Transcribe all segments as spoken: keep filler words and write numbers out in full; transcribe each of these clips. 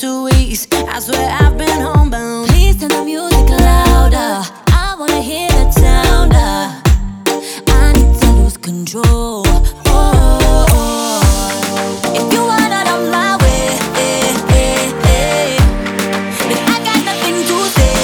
two weeks. I swear I've been homebound. Please turn the music louder. I wanna hear the sounder. I need to lose control. Oh, oh, oh. If you are not on my way, eh, eh, eh, then I got nothing to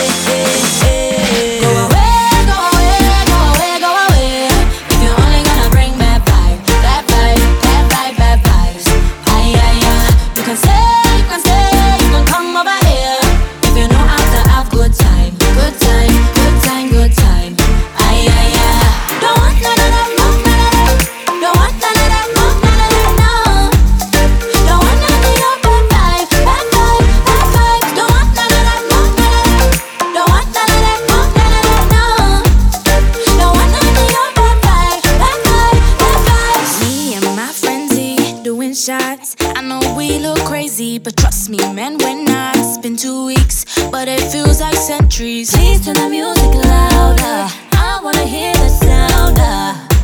say. Go away, go away, go away, go away. If you're only gonna bring bad vibes, bad vibes, bad vibes, bad vibes. Ay, ay, ay. You can say, you can say, you can come over here. If you know how to have good time, good time, good time, good time. Ay, ay, ay. Don't want none of that, no, none of that. Don't want none of that, no, none of that, no. Don't want none of your bad vibes, bad vibes, bad vibes. Don't want none of that, no, none of that. Don't want none of that, no, none of that, no. Don't want none of your bad vibes, bad vibes, bad vibes. Me and my frenzy doing shots. I know we look crazy, but trust me, man, we're not. It's been two weeks, but it feels like centuries. Please turn the music louder. I wanna hear the sounder.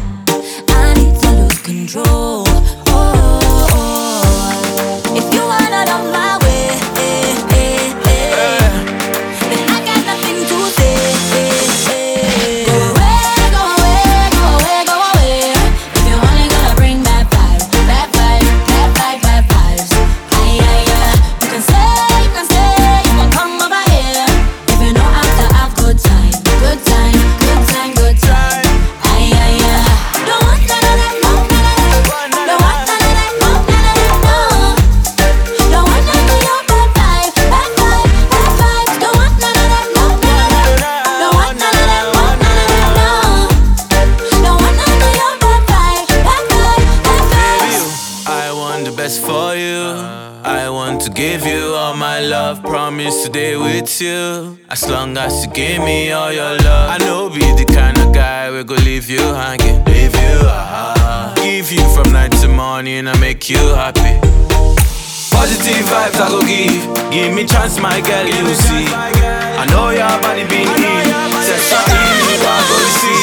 I need to lose control. Oh, oh, oh. If you are not on my way, eh, eh, eh, then I got nothing to say. Go away, go away, go away, go away. If you're only gonna bring bad vibes, bad vibes, bad vibes, bad vibes. Ay, ay, ay. You can say, you can say, you can come over here. If you know how to have good time, good time, good time, good time. Ay, ay, ay. Don't want none of that, no, none of that. Don't want none of that, no, none of that, no. Don't want none of your bad vibes, bad vibes, bad vibes. Don't want none of that, no, none of that. Don't want none of that, no, none of that, no. Don't want none of your bad vibes, bad vibes, bad vibes. I want the best for you. I want to give you all my love. Promise to stay with you as long as you give me all your love. I know be the kind of guy we go leave you hanging, leave you ah. Give you from night to morning and make you happy. Positive vibes I go give. Give me chance, my girl, you see. I know your body been in. Say something you want go see.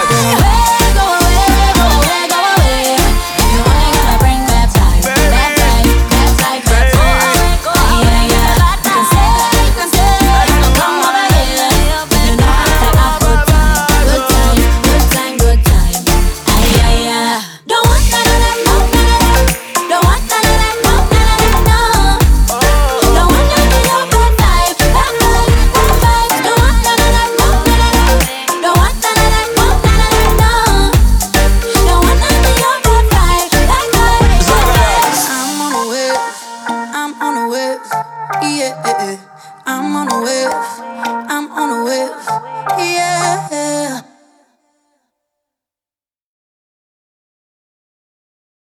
Go away, go away, go away. If you only gonna bring bad vibes, bad vibes, bad vibes, bad vibes. Yeah, yeah. You can say, you can say, you can come over here. You know how to have good time, good time, good time, good time. Ay, ay, ay. Don't want none of that, no, none of that. Don't want none of that, no, none of that, no. Don't want none of your bad vibes, bad vibes, bad vibes. Don't want none of that, no, none of that. Don't want none of that, no, none of that, no. Don't want none of your bad vibes, bad vibes, bad vibes. I'm on a wave, I'm on a wave, yeah. I'm on a wave, I'm on a wave, yeah.